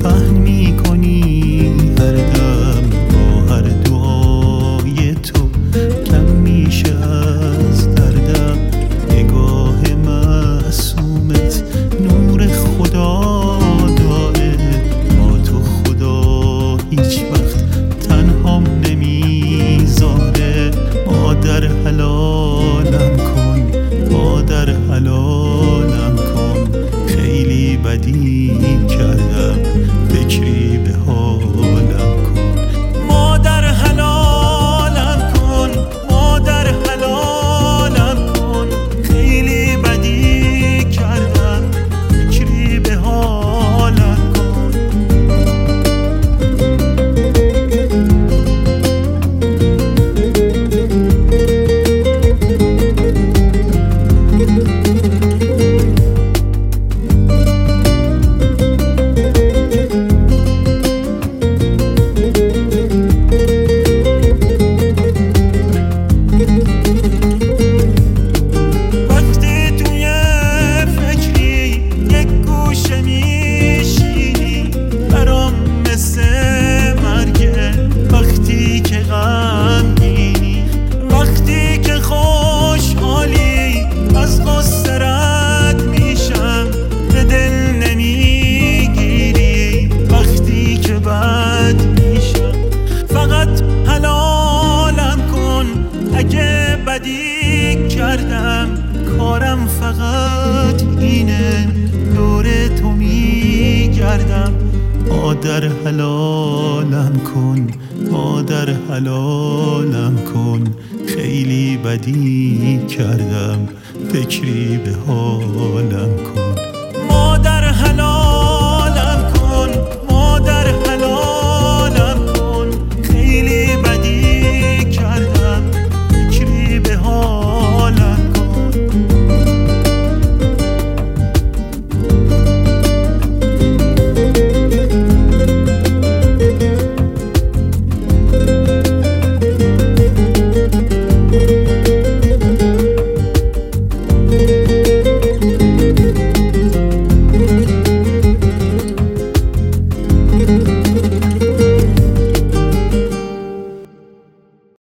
پهن میکنی هر دم با هر دعای تو کم میشه از دردم نگاه معصومت نور خدا داره با تو خدا هیچ وقت تنهام نمیذاره مادر حلالم کن مادر حلالم کن خیلی بدی کردم فکری به حالم کن مادر حلالم کن مادر حلالم کن خیلی بدی کردم فکری به حالم کن بدی کردم کارم فقط اینه دور تو میگردم مادر حلالم کن مادر حلالم کن خیلی بدی کردم فکری به حالم کن مادر حلال